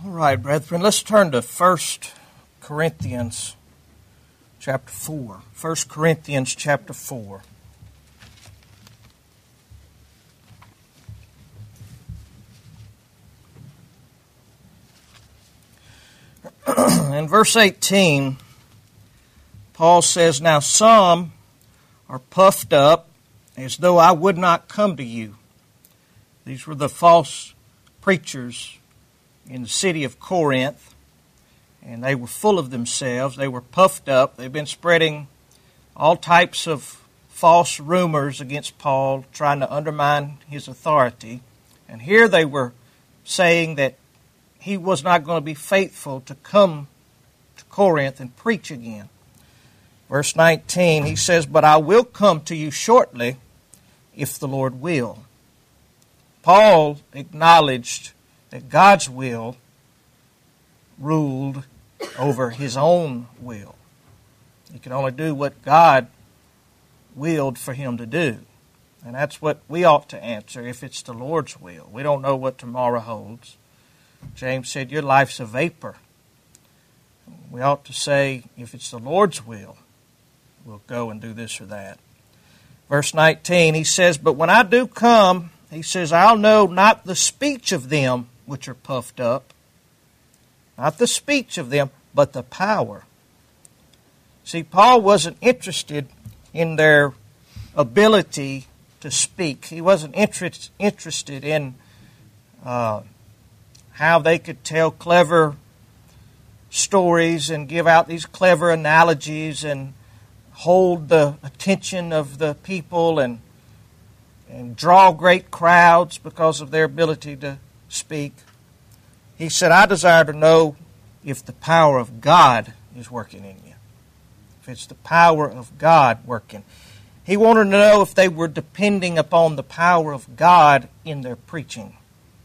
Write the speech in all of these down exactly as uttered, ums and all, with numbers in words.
All right, brethren, let's turn to First Corinthians chapter four. First Corinthians chapter four. In verse eighteen, Paul says, "Now some are puffed up as though I would not come to you." These were the false preachers in the city of Corinth, and they were full of themselves. They were puffed up. They've been spreading all types of false rumors against Paul, trying to undermine his authority. And here they were saying that he was not going to be faithful to come to Corinth and preach again. Verse nineteen, he says, "But I will come to you shortly, if the Lord will." Paul acknowledged that God's will ruled over his own will. He could only do what God willed for him to do. And that's what we ought to answer if it's the Lord's will. We don't know what tomorrow holds. James said, your life's a vapor. We ought to say, if it's the Lord's will, we'll go and do this or that. Verse nineteen, he says, "But when I do come," he says, "I'll know not the speech of them which are puffed up." Not the speech of them, but the power. See, Paul wasn't interested in their ability to speak. He wasn't interest, interested in uh, how they could tell clever stories and give out these clever analogies and hold the attention of the people and and draw great crowds because of their ability to speak. He said, I desire to know if the power of God is working in you. If it's the power of God working. He wanted to know if they were depending upon the power of God in their preaching.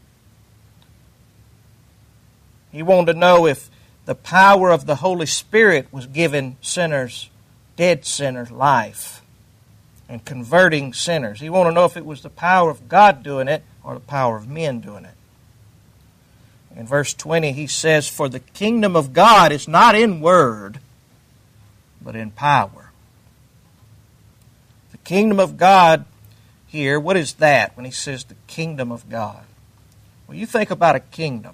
He wanted to know if the power of the Holy Spirit was giving sinners, dead sinners, life and converting sinners. He wanted to know if it was the power of God doing it or the power of men doing it. In verse twenty, he says, "For the kingdom of God is not in word, but in power." The kingdom of God here, what is that when he says the kingdom of God? Well, you think about a kingdom.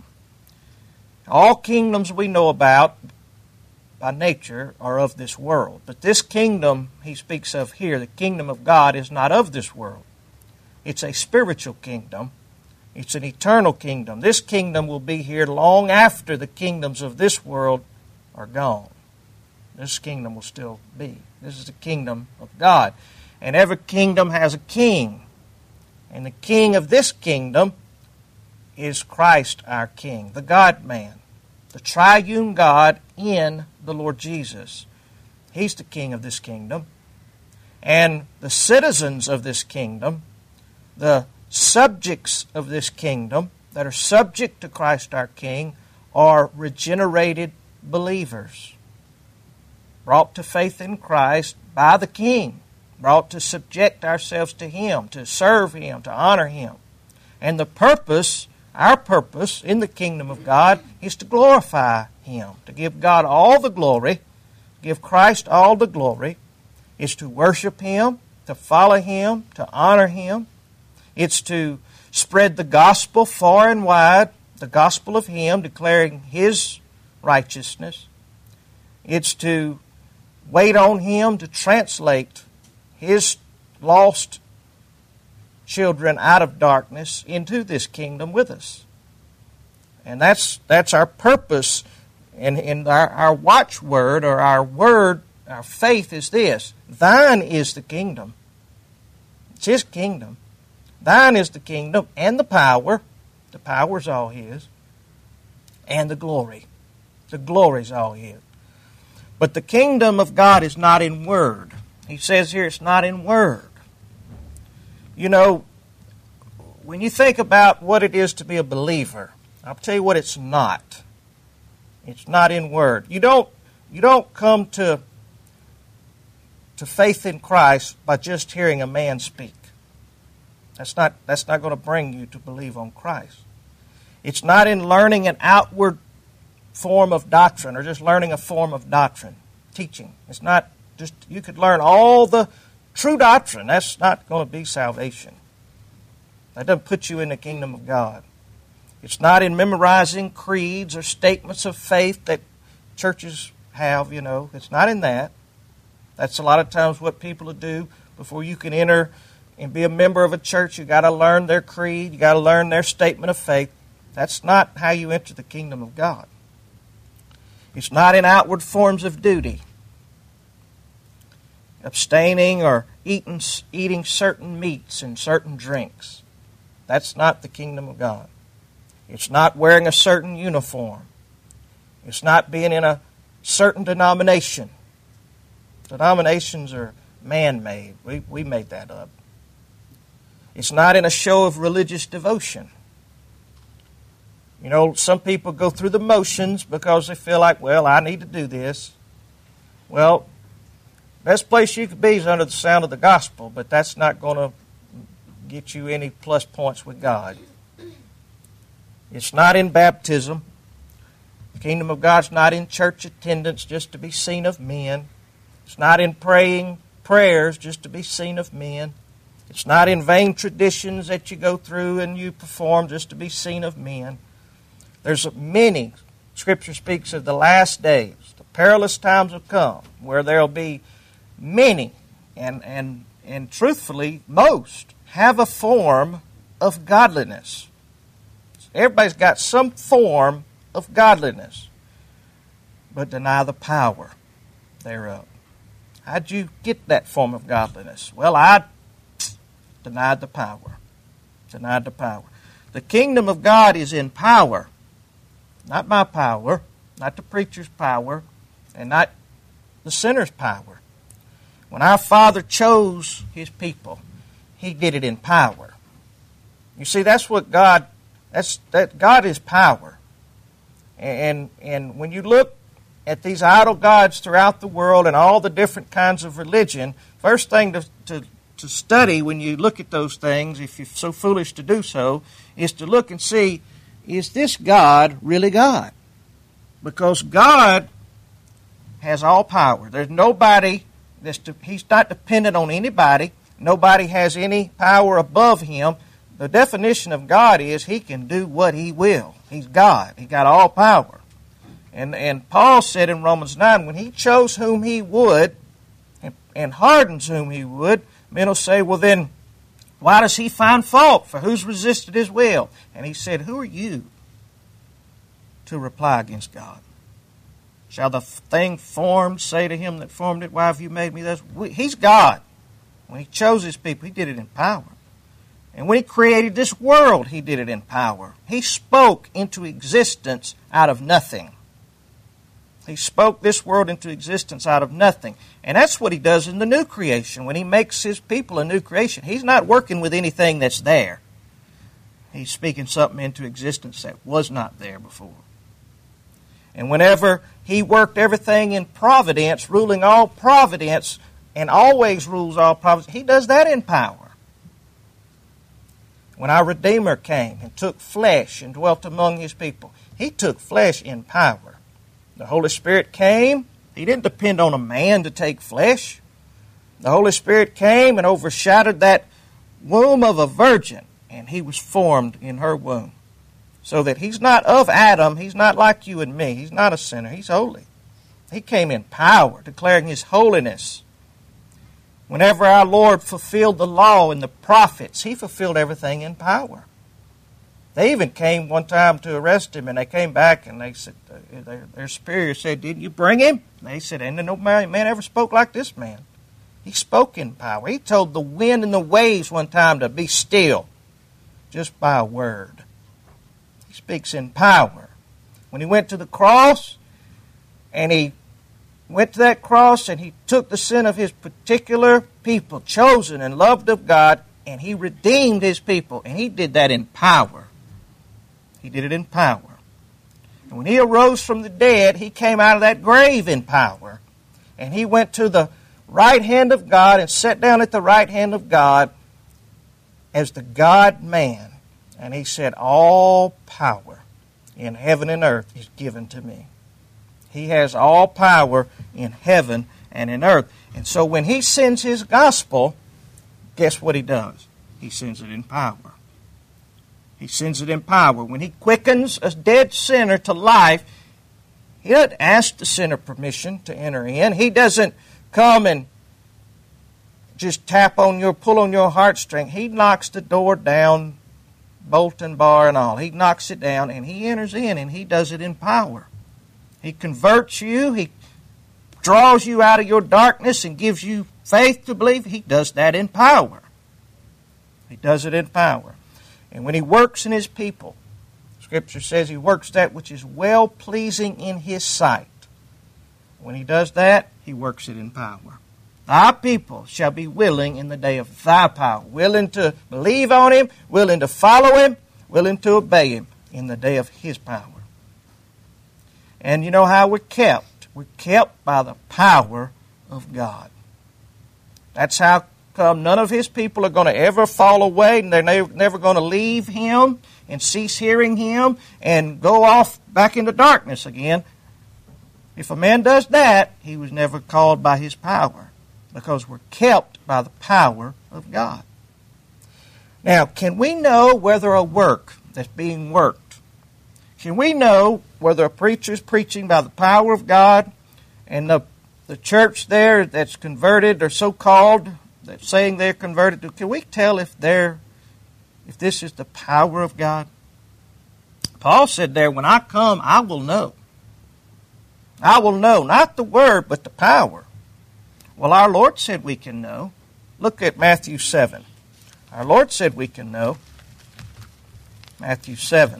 All kingdoms we know about by nature are of this world. But this kingdom he speaks of here, the kingdom of God, is not of this world. It's a spiritual kingdom. It's an eternal kingdom. This kingdom will be here long after the kingdoms of this world are gone. This kingdom will still be. This is the kingdom of God. And every kingdom has a king. And the king of this kingdom is Christ our King, the God-man, the triune God in the Lord Jesus. He's the king of this kingdom. And the citizens of this kingdom, the subjects of this kingdom that are subject to Christ our King, are regenerated believers, brought to faith in Christ by the King, brought to subject ourselves to Him, to serve Him, to honor Him. And the purpose, our purpose in the kingdom of God, is to glorify Him, to give God all the glory, give Christ all the glory. It's to worship Him, to follow Him, to honor Him. It's to spread the gospel far and wide, the gospel of Him, declaring His righteousness. It's to wait on Him to translate His lost children out of darkness into this kingdom with us. And that's that's our purpose. And, and our, our watchword or our word, our faith is this: Thine is the kingdom. It's His kingdom. Thine is the kingdom and the power. The power's all His. And the glory. The glory's all His. But the kingdom of God is not in word. He says here it's not in word. You know, when you think about what it is to be a believer, I'll tell you what it's not. It's not in word. You don't you don't come to to faith in Christ by just hearing a man speak. That's not that's not going to bring you to believe on Christ. It's not in learning an outward form of doctrine or just learning a form of doctrine, teaching. It's not just, you could learn all the true doctrine. That's not going to be salvation. That doesn't put you in the kingdom of God. It's not in memorizing creeds or statements of faith that churches have, you know. It's not in that. That's a lot of times what people do. Before you can enter and be a member of a church, you've got to learn their creed. You've got to learn their statement of faith. That's not how you enter the kingdom of God. It's not in outward forms of duty. Abstaining or eating, eating certain meats and certain drinks. That's not the kingdom of God. It's not wearing a certain uniform. It's not being in a certain denomination. Denominations are man-made. We, we made that up. It's not in a show of religious devotion. You know, some people go through the motions because they feel like, well, I need to do this. Well, best place you could be is under the sound of the gospel, but that's not going to get you any plus points with God. It's not in baptism. The kingdom of God's not in church attendance just to be seen of men. It's not in praying prayers just to be seen of men. It's not in vain traditions that you go through and you perform just to be seen of men. There's many, Scripture speaks of the last days. The perilous times have come where there will be many, and, and, and truthfully, most, have a form of godliness. Everybody's got some form of godliness, but deny the power thereof. How'd you get that form of godliness? Well, I denied the power. Denied the power. The kingdom of God is in power. Not my power, not the preacher's power, and not the sinner's power. When our Father chose His people, He did it in power. You see, that's what God, that's that God is power. And, and when you look at these idol gods throughout the world and all the different kinds of religion, first thing to, to, to study when you look at those things, if you're so foolish to do so, is to look and see, is this God really God? Because God has all power. There's nobody, that's to, He's not dependent on anybody. Nobody has any power above Him. The definition of God is He can do what He will. He's God. He got all power. And, and Paul said in Romans nine, when He chose whom He would and, and hardens whom He would, men will say, well then, why does He find fault? For who's resisted His will? And He said, who are you to reply against God? Shall the thing formed say to Him that formed it, why have you made me thus? He's God. When He chose His people, He did it in power. And when He created this world, He did it in power. He spoke into existence out of nothing. He spoke this world into existence out of nothing. And that's what He does in the new creation. When He makes His people a new creation, He's not working with anything that's there. He's speaking something into existence that was not there before. And whenever He worked everything in providence, ruling all providence, and always rules all providence, He does that in power. When our Redeemer came and took flesh and dwelt among His people, He took flesh in power. The Holy Spirit came. He didn't depend on a man to take flesh. The Holy Spirit came and overshadowed that womb of a virgin, and He was formed in her womb. So that He's not of Adam. He's not like you and me. He's not a sinner. He's holy. He came in power, declaring His holiness. Whenever our Lord fulfilled the law and the prophets, He fulfilled everything in power. They even came one time to arrest Him, and they came back and they said, their, their superior said, didn't you bring Him? And they said, and no man, man ever spoke like this man. He spoke in power. He told the wind and the waves one time to be still, just by a word. He speaks in power. When He went to the cross, and He went to that cross, and He took the sin of His particular people, chosen and loved of God, and He redeemed His people, and He did that in power. He did it in power. And when He arose from the dead, He came out of that grave in power. And He went to the right hand of God and sat down at the right hand of God as the God-man. And he said, all power in heaven and earth is given to me. He has all power in heaven and in earth. And so when he sends his gospel, guess what he does? He sends it in power. He sends it in power. When he quickens a dead sinner to life, he doesn't ask the sinner permission to enter in. He doesn't come and just tap on your, pull on your heartstring. He knocks the door down, bolt and bar and all. He knocks it down and he enters in, and he does it in power. He converts you. He draws you out of your darkness and gives you faith to believe. He does that in power. He does it in power. And when he works in his people, Scripture says he works that which is well-pleasing in his sight. When he does that, he works it in power. Thy people shall be willing in the day of thy power, willing to believe on him, willing to follow him, willing to obey him in the day of his power. And you know how we're kept? We're kept by the power of God. That's how come none of his people are going to ever fall away, and they're never going to leave him and cease hearing him and go off back into darkness again. If a man does that, he was never called by his power, because we're kept by the power of God. Now, can we know whether a work that's being worked, can we know whether a preacher is preaching by the power of God, and the, the church there that's converted or so-called, that's saying they're converted, can we tell if they're, if this is the power of God? Paul said there, when I come, I will know. I will know, not the word, but the power. Well, our Lord said we can know. Look at Matthew seven. Our Lord said we can know. Matthew seven.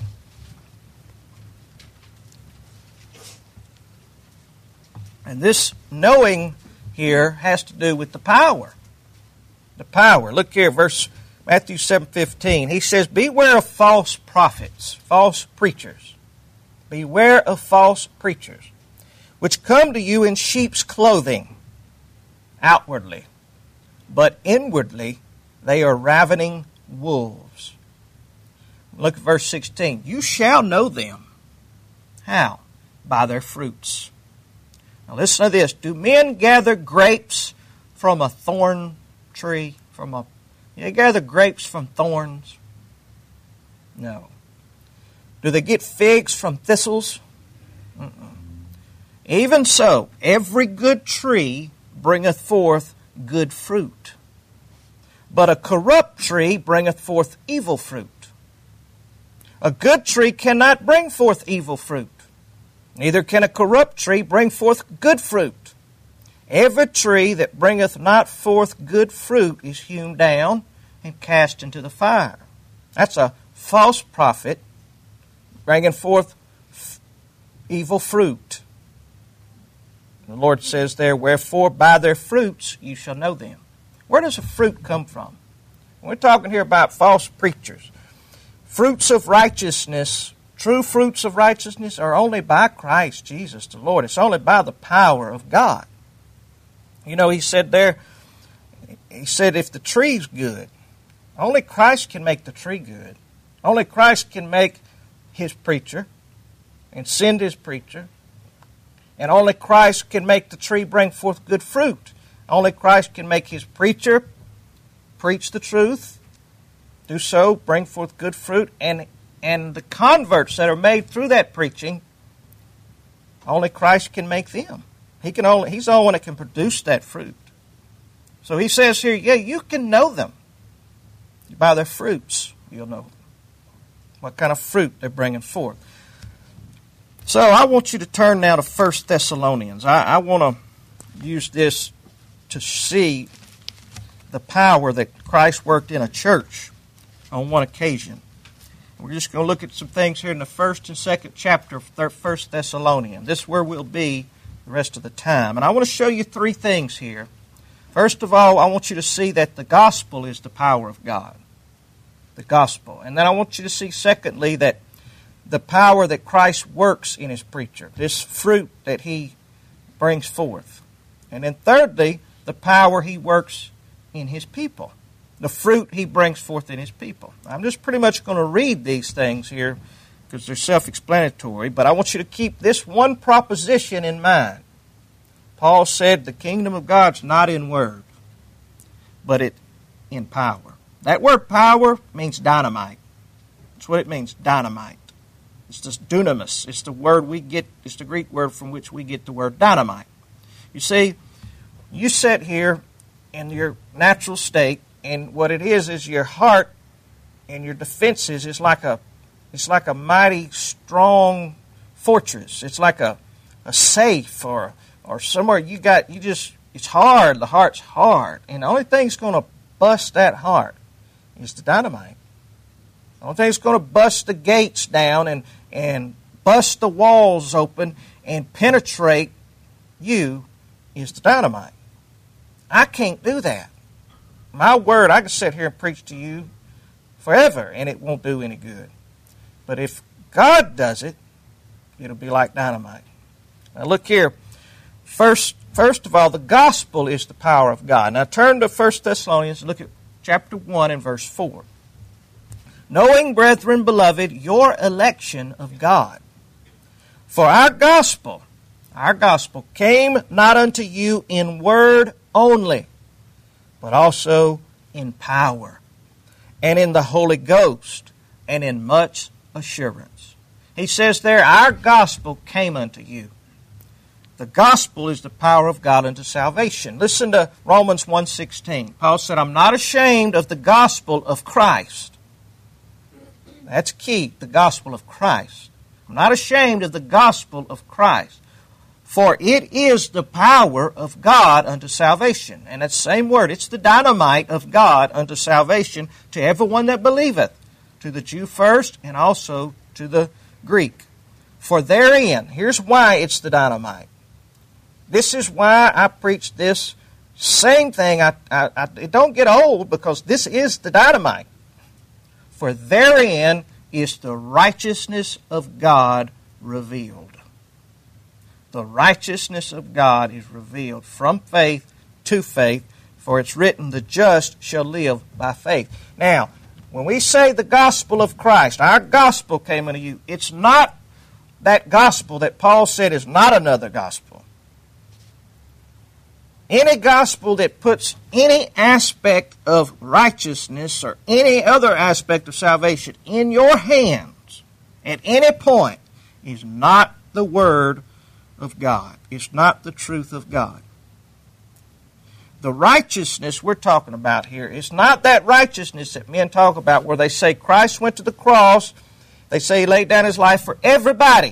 And this knowing here has to do with the power. The power. Look here, verse Matthew seven fifteen. He says, beware of false prophets, false preachers. Beware of false preachers, which come to you in sheep's clothing, outwardly, but inwardly they are ravening wolves. Look at verse sixteen. You shall know them. How? By their fruits. Now listen to this. Do men gather grapes from a thorn tree? From a you gather grapes from thorns? No. Do they get figs from thistles? Mm-mm. Even so, every good tree bringeth forth good fruit, but a corrupt tree bringeth forth evil fruit. A good tree cannot bring forth evil fruit, neither can a corrupt tree bring forth good fruit. Every tree that bringeth not forth good fruit is hewn down and cast into the fire. That's a false prophet bringing forth f- evil fruit. The Lord says there, wherefore by their fruits you shall know them. Where does a fruit come from? We're talking here about false preachers. Fruits of righteousness, true fruits of righteousness are only by Christ Jesus the Lord. It's only by the power of God. You know, he said there, he said if the tree's good, only Christ can make the tree good. Only Christ can make his preacher and send his preacher. And only Christ can make the tree bring forth good fruit. Only Christ can make his preacher preach the truth, do so, bring forth good fruit, and and the converts that are made through that preaching, only Christ can make them. He can only He's the only one that can produce that fruit. So he says here, yeah, you can know them. By their fruits, you'll know them. What kind of fruit they're bringing forth. So I want you to turn now to First Thessalonians. I, I want to use this to see the power that Christ worked in a church on one occasion. We're just going to look at some things here in the first and second chapter of First Thessalonians. This is where we'll be the rest of the time. And I want to show you three things here. First of all, I want you to see that the gospel is the power of God. The gospel. And then I want you to see, secondly, that the power that Christ works in his preacher, this fruit that he brings forth. And then thirdly, the power he works in his people. the fruit he brings forth in his people. I'm just pretty much going to read these things here because they're self-explanatory, but I want you to keep this one proposition in mind. Paul said the kingdom of God's not in word, but it in power. That word power means dynamite. That's what it means, dynamite. It's the dunamis. It's the word we get, it's the Greek word from which we get the word dynamite. You see, you sit here in your natural state, and what it is is your heart and your defenses is like a it's like a mighty strong fortress. It's like a, a safe or or somewhere you got you just it's hard, the heart's hard. And the only thing that's gonna bust that heart is the dynamite. The only thing that's gonna bust the gates down and, and bust the walls open and penetrate you is the dynamite. I can't do that. My word, I can sit here and preach to you forever, and it won't do any good. But if God does it, it'll be like dynamite. Now look here. First, first of all, the gospel is the power of God. Now turn to First Thessalonians, look at chapter one and verse four. Knowing, brethren, beloved, your election of God. For our gospel, our gospel came not unto you in word only, but also in power, and in the Holy Ghost, and in much assurance. He says there, our gospel came unto you. The gospel is the power of God unto salvation. Listen to Romans one sixteen. Paul said, I'm not ashamed of the gospel of Christ. That's key, the gospel of Christ. I'm not ashamed of the gospel of Christ. For it is the power of God unto salvation. And that same word, it's the dynamite of God unto salvation to everyone that believeth, to the Jew first and also to the Greek. For therein, here's why it's the dynamite. This is why I preach this same thing. I, I, I it don't get old because this is the dynamite. For therein is the righteousness of God revealed. The righteousness of God is revealed from faith to faith, for it's written, the just shall live by faith. Now, when we say the gospel of Christ, our gospel came unto you, it's not that gospel that Paul said is not another gospel. Any gospel that puts any aspect of righteousness or any other aspect of salvation in your hands at any point is not the word of God. It's not the truth of God. The righteousness we're talking about here is not that righteousness that men talk about where they say Christ went to the cross, they say he laid down his life for everybody.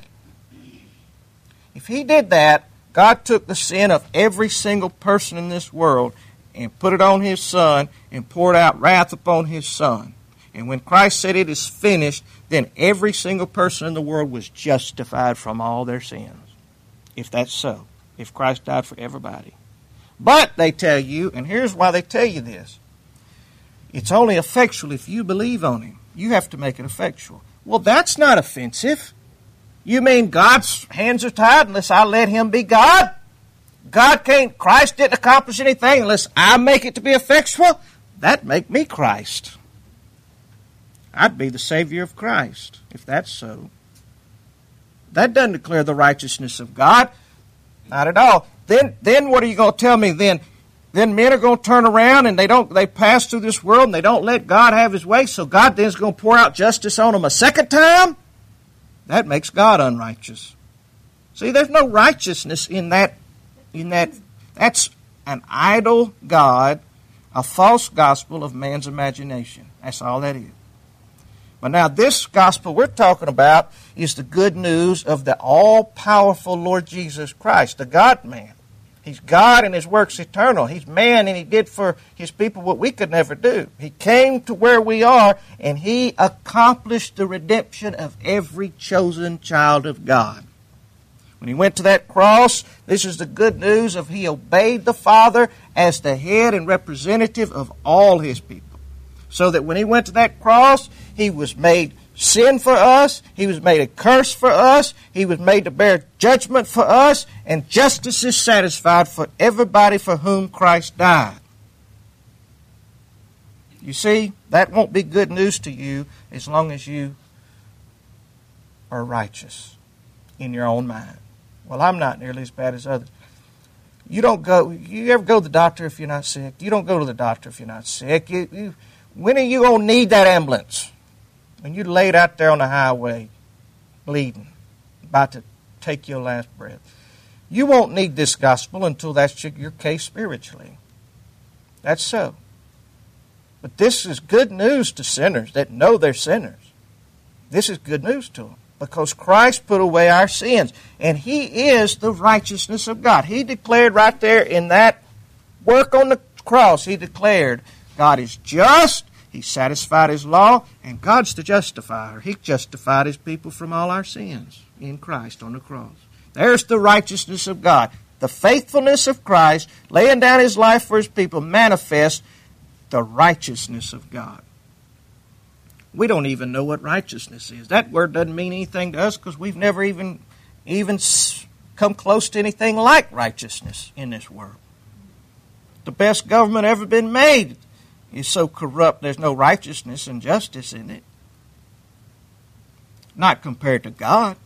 If he did that, God took the sin of every single person in this world and put it on his Son and poured out wrath upon his Son. And when Christ said it is finished, then every single person in the world was justified from all their sins. If that's so, if Christ died for everybody. But they tell you, and here's why they tell you this, it's only effectual if you believe on him. You have to make it effectual. Well, that's not offensive. You mean God's hands are tied unless I let him be God? God can't, Christ didn't accomplish anything unless I make it to be effectual? That'd make me Christ. I'd be the Savior of Christ, if that's so. That doesn't declare the righteousness of God. Not at all. Then then what are you going to tell me then? Then men are going to turn around and they don't they pass through this world and they don't let God have his way, so God then is going to pour out justice on them a second time? That makes God unrighteous. See, there's no righteousness in that in that that's an idol God, a false gospel of man's imagination. That's all that is. But now this gospel we're talking about is the good news of the all-powerful Lord Jesus Christ, the God-man. He's God and his work's eternal. He's man and he did for his people what we could never do. He came to where we are and he accomplished the redemption of every chosen child of God. When he went to that cross, this is the good news of he obeyed the Father as the head and representative of all his people. So that when he went to that cross, he was made sin for us, he was made a curse for us, he was made to bear judgment for us, and justice is satisfied for everybody for whom Christ died. You see, that won't be good news to you as long as you are righteous in your own mind. Well, I'm not nearly as bad as others. You don't go. You ever go to the doctor if you're not sick? You don't go to the doctor if you're not sick. You, you, when are you going to need that ambulance? When you're laid out there on the highway, bleeding, about to take your last breath. You won't need this gospel until that's your case spiritually. That's so. But this is good news to sinners that know they're sinners. This is good news to them because Christ put away our sins. And He is the righteousness of God. He declared right there in that work on the cross, He declared God is just, He satisfied His law, and God's the justifier. He justified His people from all our sins in Christ on the cross. There's the righteousness of God. The faithfulness of Christ, laying down His life for His people, manifests the righteousness of God. We don't even know what righteousness is. That word doesn't mean anything to us because we've never even, even come close to anything like righteousness in this world. The best government ever been made is so corrupt there's no righteousness and justice in it. Not compared to God.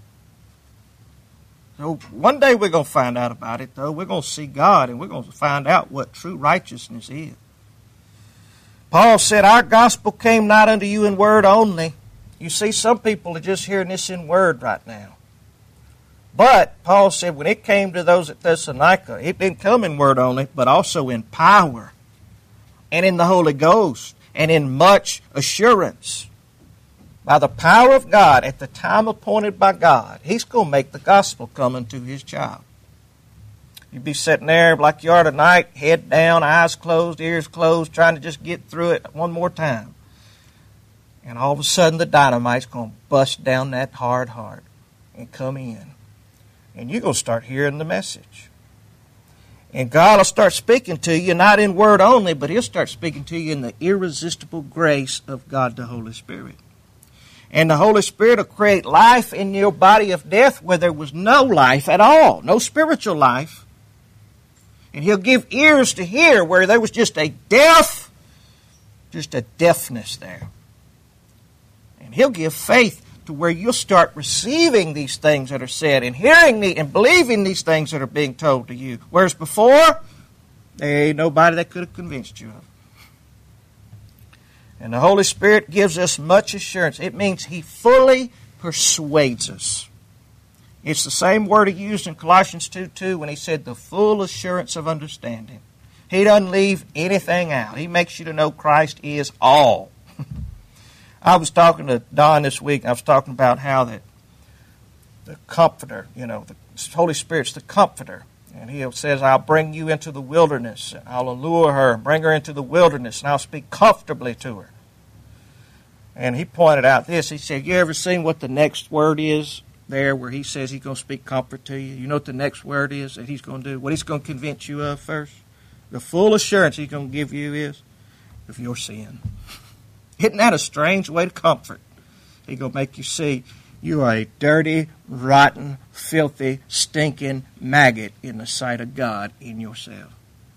So one day we're going to find out about it, though. We're going to see God, and we're going to find out what true righteousness is. Paul said, our gospel came not unto you in word only. You see, some people are just hearing this in word right now. But Paul said when it came to those at Thessalonica, it didn't come in word only, but also in power and in the Holy Ghost and in much assurance. By the power of God, at the time appointed by God, He's going to make the gospel come unto His child. You'd be sitting there like you are tonight, head down, eyes closed, ears closed, trying to just get through it one more time. And all of a sudden the dynamite's going to bust down that hard heart and come in. And you're going to start hearing the message. And God will start speaking to you, not in word only, but He'll start speaking to you in the irresistible grace of God the Holy Spirit. And the Holy Spirit will create life in your body of death where there was no life at all, no spiritual life. And He'll give ears to hear where there was just a deaf, just a deafness there. And He'll give faith to where you'll start receiving these things that are said and hearing the, and believing these things that are being told to you. Whereas before, there ain't nobody that could have convinced you of it. And the Holy Spirit gives us much assurance. It means He fully persuades us. It's the same word He used in Colossians two two when He said the full assurance of understanding. He doesn't leave anything out. He makes you to know Christ is all. I was talking to Don this week. I was talking about how that the Comforter, you know, the Holy Spirit's the Comforter. And He says, I'll bring you into the wilderness. I'll allure her, bring her into the wilderness, and I'll speak comfortably to her. And he pointed out this. He said, you ever seen what the next word is there where He says He's going to speak comfort to you? You know what the next word is that He's going to do? What He's going to convince you of first? The full assurance He's going to give you is of your sin. Isn't that a strange way to comfort? He's going to make you see you are a dirty, rotten, filthy, stinking maggot in the sight of God in yourself.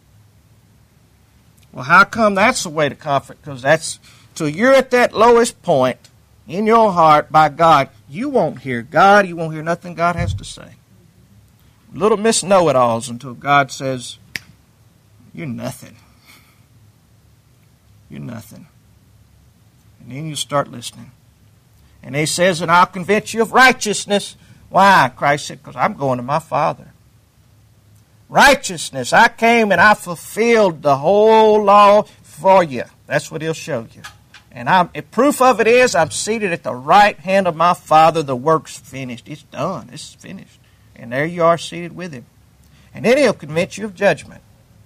Well, how come that's the way to comfort? Because that's till you're at that lowest point in your heart by God, you won't hear God. You won't hear nothing God has to say. Little Miss Know-it-alls until God says, you're nothing. You're nothing. And then you start listening. And He says, and I'll convince you of righteousness. Why? Christ said, because I'm going to my Father. Righteousness. I came and I fulfilled the whole law for you. That's what He'll show you. And I'm, proof of it is I'm seated at the right hand of my Father. The work's finished. It's done. It's finished. And there you are seated with Him. And then He'll convince you of judgment.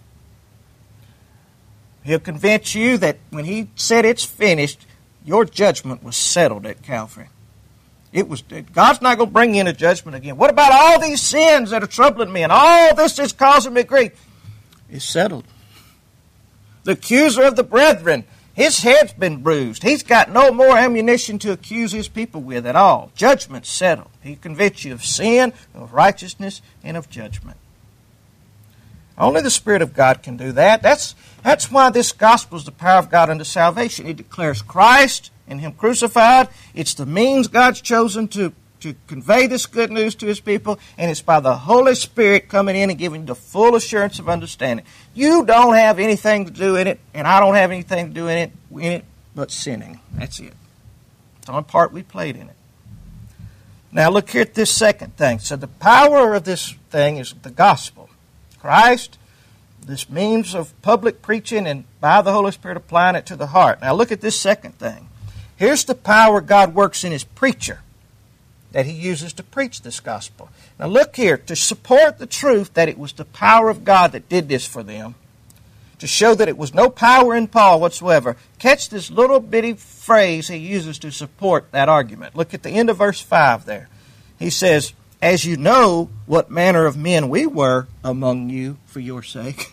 He'll convince you that when He said it's finished, your judgment was settled at Calvary. It was God's not going to bring you into judgment again. What about all these sins that are troubling me and all this is causing me grief? It's settled. The accuser of the brethren, his head's been bruised. He's got no more ammunition to accuse His people with at all. Judgment's settled. He convicts you of sin, of righteousness, and of judgment. Only the Spirit of God can do that. That's That's why this gospel is the power of God unto salvation. It declares Christ and Him crucified. It's the means God's chosen to, to convey this good news to His people, and it's by the Holy Spirit coming in and giving you the full assurance of understanding. You don't have anything to do in it, and I don't have anything to do in it, in it but sinning. That's it. It's the only part we played in it. Now look here at this second thing. So the power of this thing is the gospel. Christ, this means of public preaching and by the Holy Spirit applying it to the heart. Now look at this second thing. Here's the power God works in His preacher that He uses to preach this gospel. Now look here, to support the truth that it was the power of God that did this for them, to show that it was no power in Paul whatsoever, catch this little bitty phrase he uses to support that argument. Look at the end of verse five there. He says, as you know what manner of men we were among you for your sake.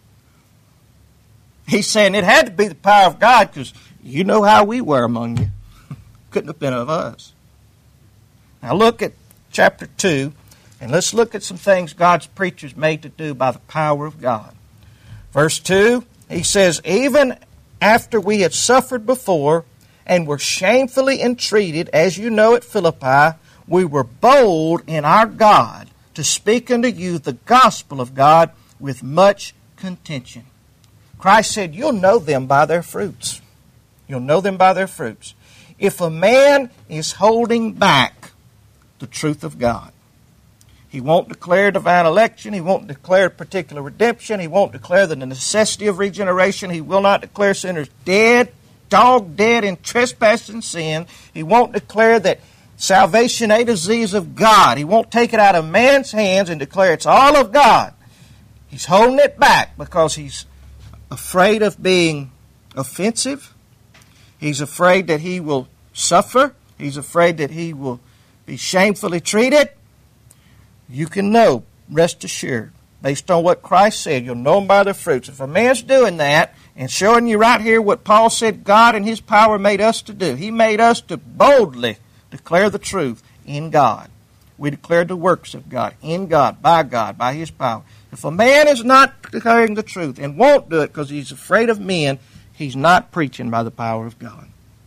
He's saying it had to be the power of God because you know how we were among you. Couldn't have been of us. Now look at chapter two, and let's look at some things God's preachers made to do by the power of God. Verse two, he says, even after we had suffered before and were shamefully entreated, as you know at Philippi, we were bold in our God to speak unto you the gospel of God with much contention. Christ said, you'll know them by their fruits. You'll know them by their fruits. If a man is holding back the truth of God, he won't declare divine election. He won't declare particular redemption. He won't declare the necessity of regeneration. He will not declare sinners dead, dog dead in trespass and sin. He won't declare that salvation A to Z is of God. He won't take it out of man's hands and declare it's all of God. He's holding it back because he's afraid of being offensive. He's afraid that he will suffer. He's afraid that he will be shamefully treated. You can know, rest assured, based on what Christ said, you'll know them by their fruits. If a man's doing that and showing you right here what Paul said God and His power made us to do, He made us to boldly declare the truth in God. We declare the works of God, in God, by God, by His power. If a man is not declaring the truth and won't do it because he's afraid of men, he's not preaching by the power of God.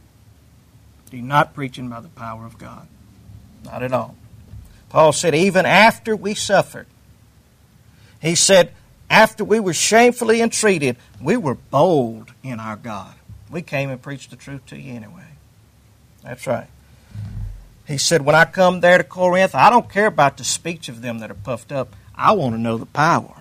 He's not preaching by the power of God. Not at all. Paul said, even after we suffered, he said, after we were shamefully entreated, we were bold in our God. We came and preached the truth to you anyway. That's right. He said, when I come there to Corinth, I don't care about the speech of them that are puffed up. I want to know the power.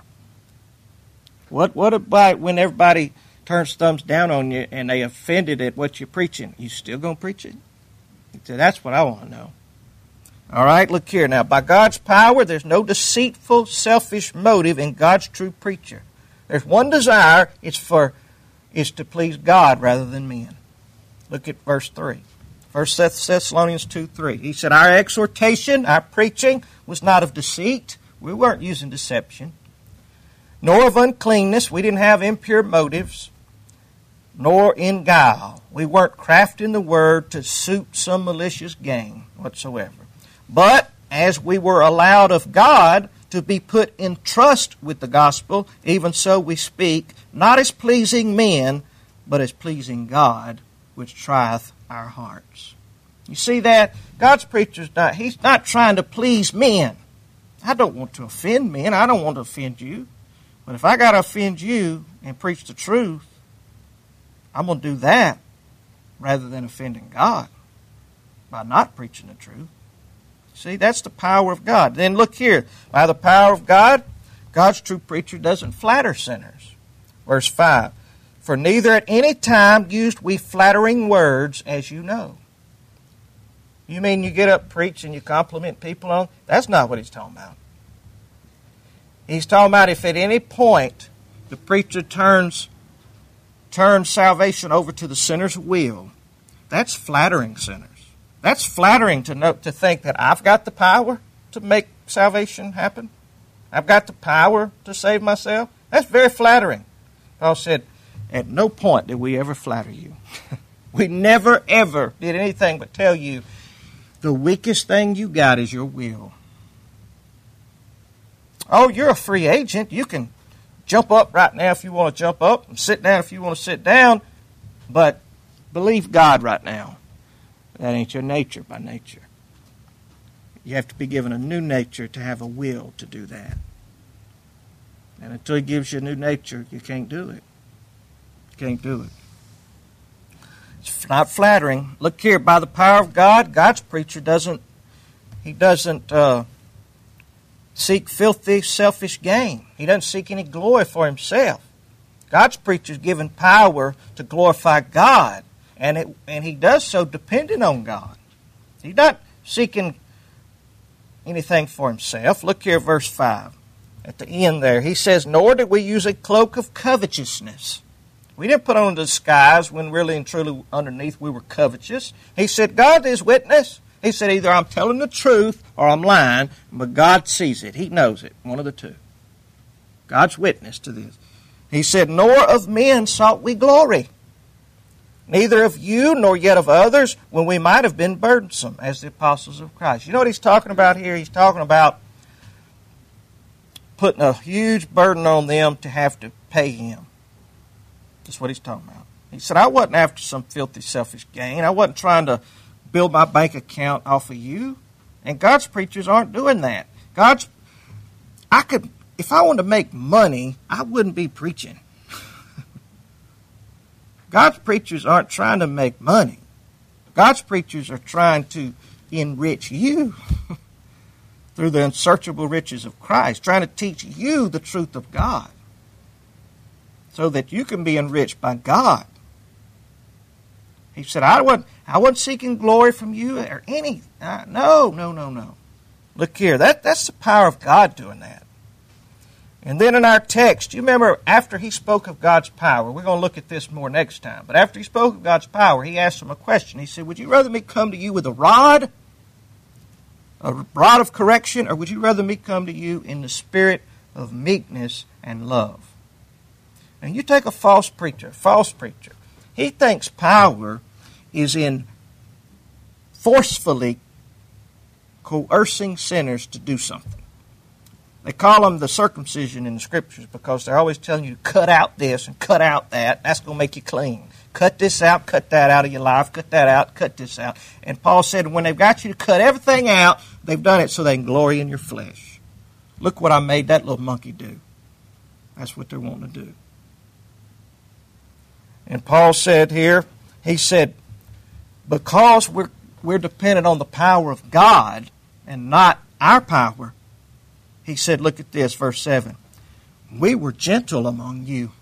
What, what about when everybody turns thumbs down on you and they offended at what you're preaching? You still going to preach it? He said, that's what I want to know. All right, look here. Now, by God's power, there's no deceitful, selfish motive in God's true preacher. There's one desire. It's for, it's to please God rather than men. Look at verse three. First Thessalonians two three. He said, our exhortation, our preaching, was not of deceit. We weren't using deception. Nor of uncleanness. We didn't have impure motives. Nor in guile. We weren't crafting the word to suit some malicious gain whatsoever. But as we were allowed of God to be put in trust with the gospel, even so we speak, not as pleasing men, but as pleasing God, which trieth our hearts. You see that? God's preacher's not, he's not trying to please men. I don't want to offend men. I don't want to offend you. But if I got to offend you and preach the truth, I'm going to do that rather than offending God by not preaching the truth. See, that's the power of God. Then look here. By the power of God, God's true preacher doesn't flatter sinners. Verse five. For neither at any time used we flattering words, as you know. You mean you get up, preach, and you compliment people on? That's not what he's talking about. He's talking about if at any point the preacher turns, turns salvation over to the sinner's will, that's flattering sinners. That's flattering to know, to think that I've got the power to make salvation happen. I've got the power to save myself. That's very flattering. Paul said, at no point did we ever flatter you. We never, ever did anything but tell you the weakest thing you got is your will. Oh, you're a free agent. You can jump up right now if you want to jump up, and sit down if you want to sit down, but believe God right now. That ain't your nature by nature. You have to be given a new nature to have a will to do that. And until He gives you a new nature, you can't do it. You can't do it. It's not flattering. Look here, by the power of God, God's preacher doesn't, he doesn't uh, seek filthy, selfish gain. He doesn't seek any glory for himself. God's preacher is given power to glorify God, and it, and he does so dependent on God. He's not seeking anything for himself. Look here, verse five. At the end there, he says, nor did we use a cloak of covetousness. We didn't put on a disguise when really and truly underneath we were covetous. He said, God is witness. He said, either I'm telling the truth or I'm lying, but God sees it. He knows it. One of the two. God's witness to this. He said, nor of men sought we glory, neither of you nor yet of others, when we might have been burdensome as the apostles of Christ. You know what he's talking about here? He's talking about putting a huge burden on them to have to pay him. That's what he's talking about. He said, I wasn't after some filthy, selfish gain. I wasn't trying to build my bank account off of you. And God's preachers aren't doing that. God's, I could, if I wanted to make money, I wouldn't be preaching. God's preachers aren't trying to make money. God's preachers are trying to enrich you through the unsearchable riches of Christ, trying to teach you the truth of God so that you can be enriched by God. He said, I wasn't, I wasn't seeking glory from you or any. Uh, no, no, no, no. Look here, that, that's the power of God doing that. And then in our text, you remember after he spoke of God's power, we're going to look at this more next time, but after he spoke of God's power, he asked them a question. He said, would you rather me come to you with a rod, a rod of correction, or would you rather me come to you in the spirit of meekness and love? And you take a false preacher, false preacher, he thinks power is in forcefully coercing sinners to do something. They call them the circumcision in the Scriptures because they're always telling you to cut out this and cut out that. That's going to make you clean. Cut this out, cut that out of your life, cut that out, cut this out. And Paul said when they've got you to cut everything out, they've done it so they can glory in your flesh. Look what I made that little monkey do. That's what they're wanting to do. And Paul said here, he said, because we're, we're dependent on the power of God and not our power, he said, look at this, verse seven. We were gentle among you,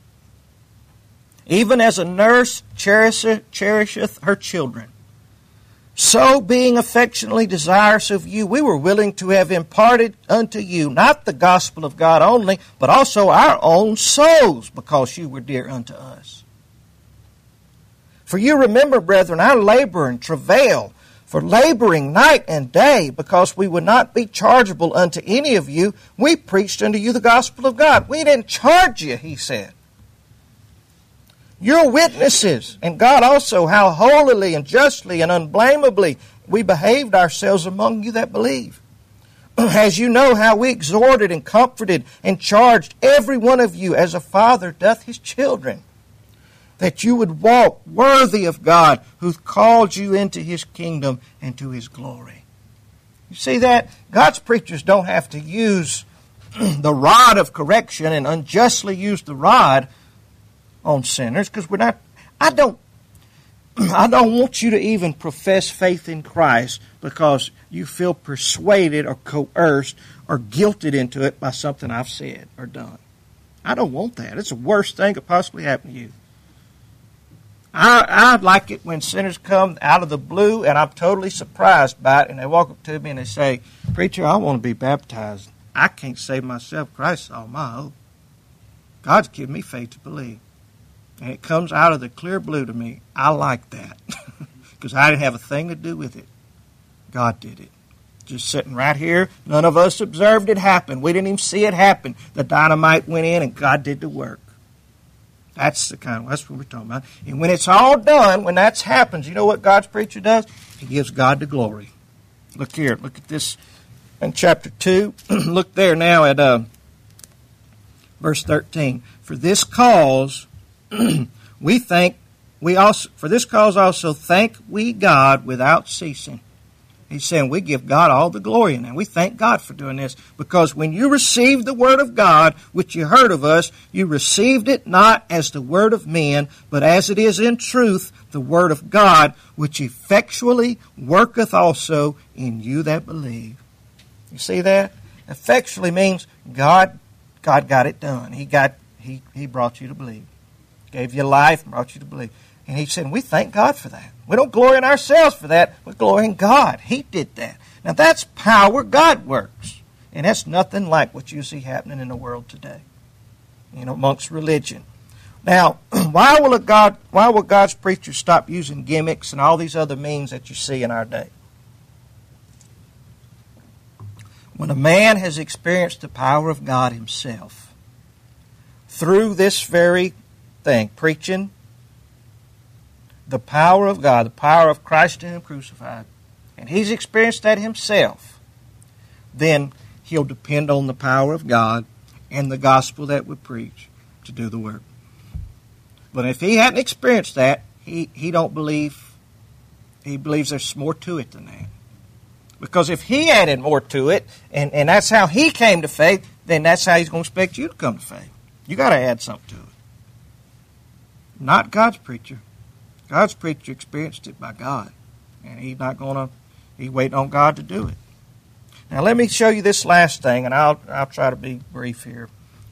even as a nurse cherisheth, cherisheth her children. So, being affectionately desirous of you, we were willing to have imparted unto you not the gospel of God only, but also our own souls, because you were dear unto us. For you remember, brethren, our labor and travail, for laboring night and day, because we would not be chargeable unto any of you, we preached unto you the gospel of God. We didn't charge you, he said. You're witnesses, and God also, how holily and justly and unblameably we behaved ourselves among you that believe. As you know how we exhorted and comforted and charged every one of you as a father doth his children, that you would walk worthy of God who called you into his kingdom and to his glory. You see that? God's preachers don't have to use the rod of correction and unjustly use the rod on sinners, because we're not, I don't, I don't want you to even profess faith in Christ because you feel persuaded or coerced or guilted into it by something I've said or done. I don't want that. It's the worst thing that could possibly happen to you. I, I like it when sinners come out of the blue and I'm totally surprised by it, and they walk up to me and they say, preacher, I want to be baptized. I can't save myself. Christ's all my own. God's given me faith to believe. And it comes out of the clear blue to me. I like that because I didn't have a thing to do with it. God did it. Just sitting right here. None of us observed it happen. We didn't even see it happen. The dynamite went in and God did the work. That's the kind of, that's what we're talking about. And when it's all done, when that happens, you know what God's preacher does? He gives God the glory. Look here. Look at this in chapter two. Look there now at uh, Verse thirteen, for this cause we thank we also for this cause also thank we God without ceasing. He's saying we give God all the glory in that. We thank God for doing this, because when you received the word of God, which you heard of us, you received it not as the word of men, but as it is in truth the word of God, which effectually worketh also in you that believe. You see that? Effectually means God God got it done. He got He He brought you to believe. Gave you life and brought you to believe. And he said, we thank God for that. We don't glory in ourselves for that. We glory in God. He did that. Now that's power God works. And that's nothing like what you see happening in the world today, you know, amongst religion. Now, why will a God, why will God's preachers stop using gimmicks and all these other means that you see in our day? When a man has experienced the power of God himself through this very thing, preaching the power of God, the power of Christ in Him crucified, and he's experienced that himself, then he'll depend on the power of God and the gospel that we preach to do the work. But if he hadn't experienced that, he, he don't believe, he believes there's more to it than that. Because if he added more to it, and, and that's how he came to faith, then that's how he's going to expect you to come to faith. You got to add something to it. Not God's preacher. God's preacher experienced it by God. And he's not going to, he's waiting on God to do it. Now let me show you this last thing, and I'll, I'll try to be brief here.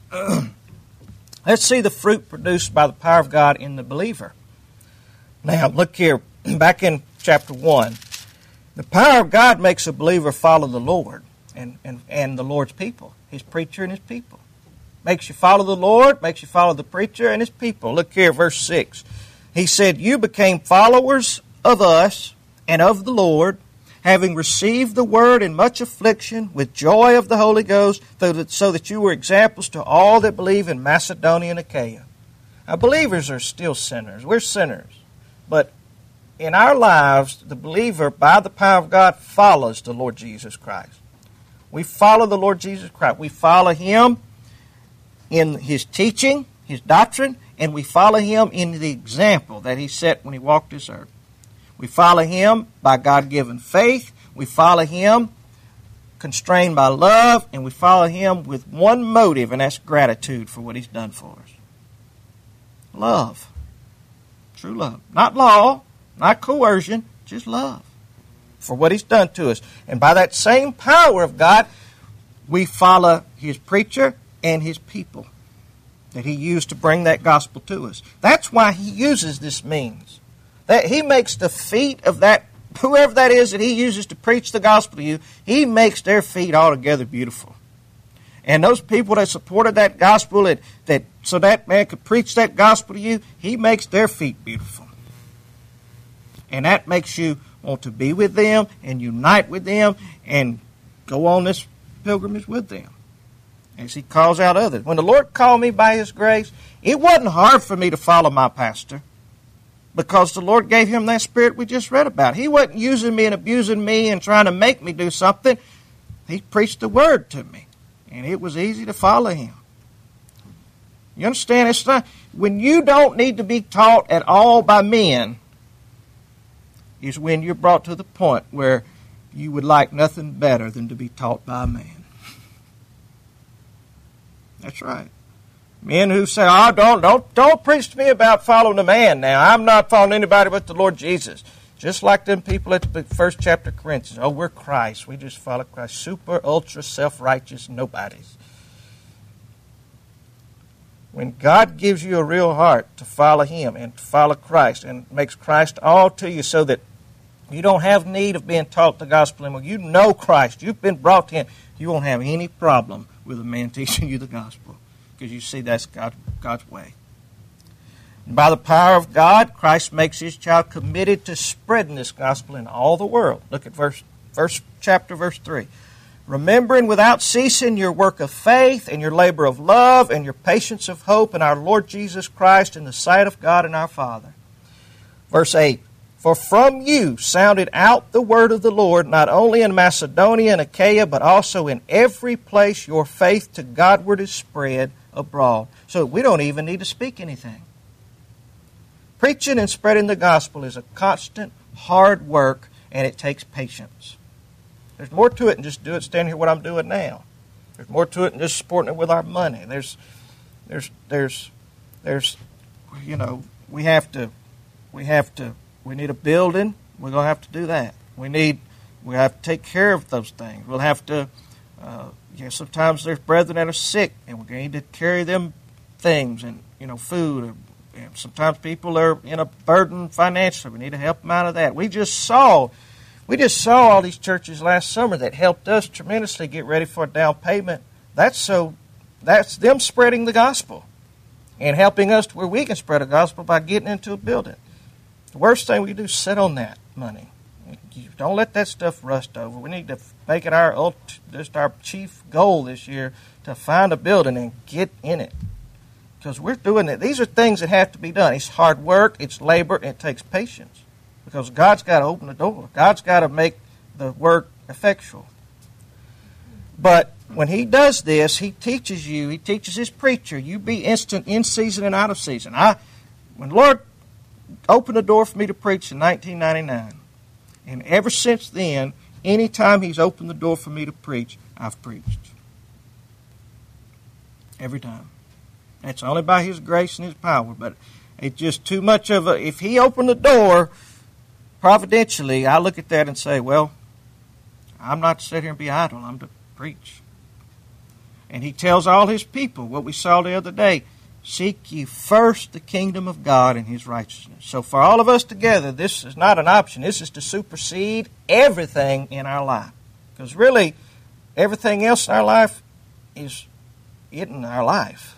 Let's see the fruit produced by the power of God in the believer. Now look here, back in chapter one. The power of God makes a believer follow the Lord and, and, and the Lord's people, His preacher and His people. Makes you follow the Lord, makes you follow the preacher and His people. Look here, verse six. He said, you became followers of us and of the Lord, having received the word in much affliction with joy of the Holy Ghost, so that, so that you were examples to all that believe in Macedonia and Achaia. Now, believers are still sinners. We're sinners. But in our lives, the believer, by the power of God, follows the Lord Jesus Christ. We follow the Lord Jesus Christ. We follow Him in His teaching, His doctrine, and we follow Him in the example that He set when He walked this earth. We follow Him by God-given faith. We follow Him constrained by love. And we follow Him with one motive, and that's gratitude for what He's done for us. Love. True love. Not law, not coercion, just love for what He's done to us. And by that same power of God, we follow His preacher and His people that He used to bring that gospel to us. That's why He uses this means. That He makes the feet of that, whoever that is that He uses to preach the gospel to you, He makes their feet altogether beautiful. And those people that supported that gospel, that, that so that man could preach that gospel to you, He makes their feet beautiful. And that makes you want to be with them and unite with them and go on this pilgrimage with them as He calls out others. When the Lord called me by His grace, it wasn't hard for me to follow my pastor, because the Lord gave him that spirit we just read about. He wasn't using me and abusing me and trying to make me do something. He preached the word to me, and it was easy to follow Him. You understand? It's not, when you don't need to be taught at all by men, is when you're brought to the point where you would like nothing better than to be taught by a man. That's right. Men who say, oh, don't, don't, don't preach to me about following a man now. I'm not following anybody but the Lord Jesus. Just like them people at the first chapter of Corinthians. Oh, we're Christ. We just follow Christ. Super, ultra, self-righteous nobodies. When God gives you a real heart to follow Him and to follow Christ and makes Christ all to you so that you don't have need of being taught the gospel anymore. You know Christ. You've been brought to Him. You won't have any problem with a man teaching you the gospel, because you see that's God, God's way. And by the power of God, Christ makes His child committed to spreading this gospel in all the world. Look at verse, verse chapter, verse three. Remembering without ceasing your work of faith and your labor of love and your patience of hope in our Lord Jesus Christ in the sight of God and our Father. Verse eight. For from you sounded out the word of the Lord, not only in Macedonia and Achaia, but also in every place your faith to Godward is spread abroad. So we don't even need to speak anything. Preaching and spreading the gospel is a constant, hard work, and it takes patience. There's more to it than just do it standing here what I'm doing now. There's more to it than just supporting it with our money. There's, there's, there's, there's, you know, we have to, we have to, we need a building. We're going to have to do that. We need, we have to take care of those things. We'll have to, uh, you know, sometimes there's brethren that are sick, and we're going to need to carry them things and, you know, food. Or, and sometimes people are in a burden financially. We need to help them out of that. We just saw, we just saw all these churches last summer that helped us tremendously get ready for a down payment. That's so, that's them spreading the gospel and helping us to where we can spread the gospel by getting into a building. The worst thing we can do is sit on that money. You don't let that stuff rust over. We need to make it our ult- just our chief goal this year to find a building and get in it. Because we're doing it. These are things that have to be done. It's hard work, it's labor, and it takes patience. Because God's got to open the door. God's got to make the work effectual. But when He does this, He teaches you, He teaches His preacher, you be instant in season and out of season. I, when the Lord opened the door for me to preach in nineteen ninety-nine, and ever since then, any time He's opened the door for me to preach, I've preached. Every time. It's only by His grace and His power, but it's just too much of a... If He opened the door, providentially, I look at that and say, well, I'm not to sit here and be idle. I'm to preach. And He tells all His people, what we saw the other day, seek ye first the kingdom of God and His righteousness. So for all of us together, this is not an option. This is to supersede everything in our life. Because really, everything else in our life is in our life.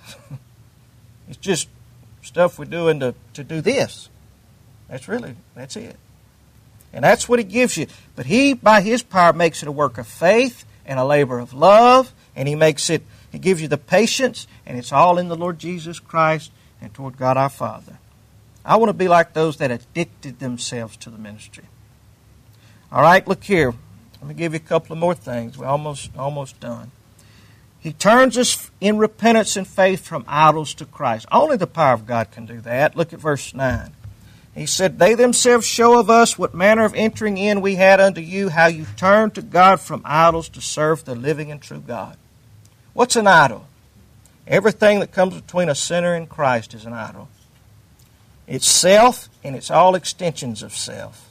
It's just stuff we're doing to, to do this. That's really, that's it. And that's what He gives you. But He, by His power, makes it a work of faith and a labor of love. And He makes it, He gives you the patience. And it's all in the Lord Jesus Christ and toward God our Father. I want to be like those that addicted themselves to the ministry. All right, look here. Let me give you a couple of more things. We're almost, almost done. He turns us in repentance and faith from idols to Christ. Only the power of God can do that. Look at verse nine. He said, they themselves show of us what manner of entering in we had unto you, how you turned to God from idols to serve the living and true God. What's an idol? Everything that comes between a sinner and Christ is an idol. It's self, and it's all extensions of self.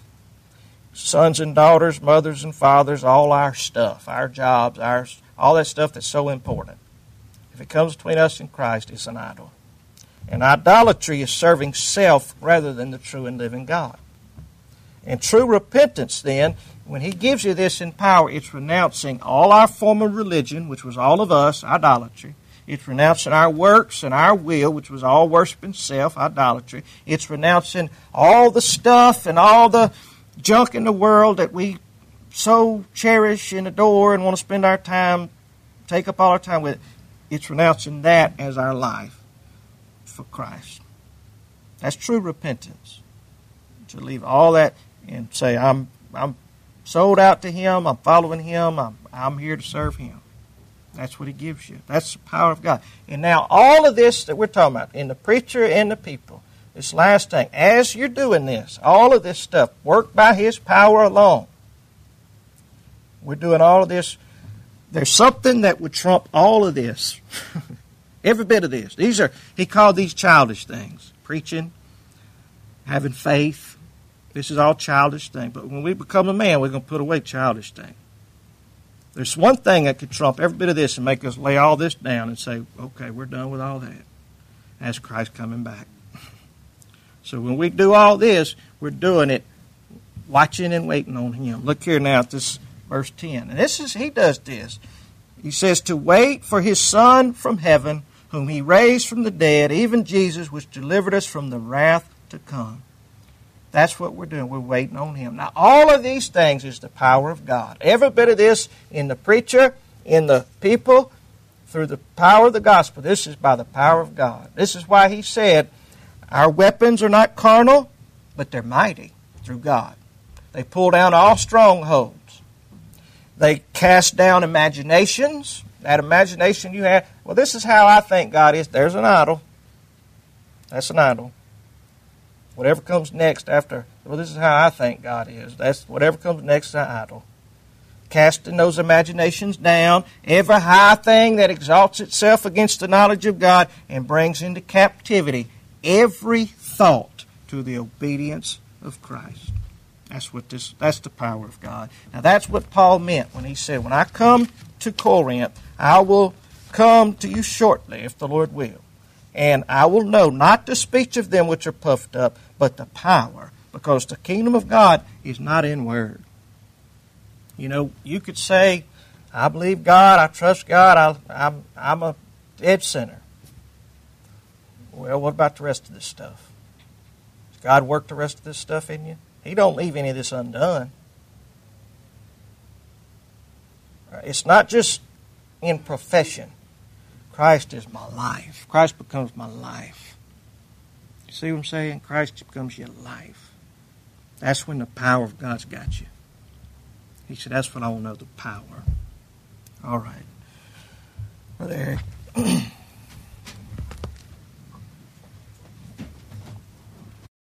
Sons and daughters, mothers and fathers, all our stuff, our jobs, our all that stuff that's so important. If it comes between us and Christ, it's an idol. And idolatry is serving self rather than the true and living God. And true repentance, then, when He gives you this in power, it's renouncing all our former religion, which was all of us, idolatry. It's renouncing our works and our will, which was all worshiping self, idolatry. It's renouncing all the stuff and all the junk in the world that we so cherish and adore and want to spend our time, take up all our time with. It's renouncing that as our life for Christ. That's true repentance. To leave all that and say, I'm I'm sold out to Him, I'm following Him, I'm, I'm here to serve Him. That's what He gives you. That's the power of God. And now all of this that we're talking about, in the preacher and the people, this last thing, as you're doing this, all of this stuff, worked by His power alone, we're doing all of this. There's something that would trump all of this. Every bit of this. These are, He called these childish things. Preaching, having faith. This is all childish things. But when we become a man, we're going to put away childish things. There's one thing that could trump every bit of this and make us lay all this down and say, okay, we're done with all that. That's Christ coming back. So when we do all this, we're doing it watching and waiting on Him. Look here now at this verse ten. And this is, He does this. He says, to wait for His Son from heaven, whom He raised from the dead, even Jesus, which delivered us from the wrath to come. That's what we're doing. We're waiting on Him. Now, all of these things is the power of God. Every bit of this in the preacher, in the people, through the power of the gospel. This is by the power of God. This is why He said, our weapons are not carnal, but they're mighty through God. They pull down all strongholds. They cast down imaginations. that imagination you have, well, this is how I think God is. There's an idol. That's an idol. Whatever comes next after, well, this is how I think God is. That's whatever comes next is an idol. Casting those imaginations down, every high thing that exalts itself against the knowledge of God, and brings into captivity every thought to the obedience of Christ. That's what this. That's the power of God. Now that's what Paul meant when he said, when I come to Corinth, I will come to you shortly, if the Lord will. And I will know not the speech of them which are puffed up, but the power, because the kingdom of God is not in word. You know, you could say, I believe God, I trust God, I, I'm, I'm a dead sinner. Well, what about the rest of this stuff? Does God work the rest of this stuff in you? He don't leave any of this undone. It's not just in profession. Christ is my life. Christ becomes my life. You see what I'm saying? Christ becomes your life. That's when the power of God's got you. He said, that's when I will know the power. All right. Brother Eric.